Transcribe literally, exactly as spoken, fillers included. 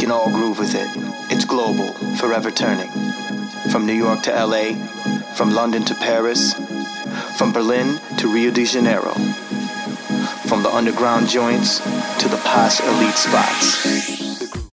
can all groove with it. It's global, forever turning. From New York to L A, from London to Paris, from Berlin to Rio de Janeiro, from the underground joints to the past elite spots.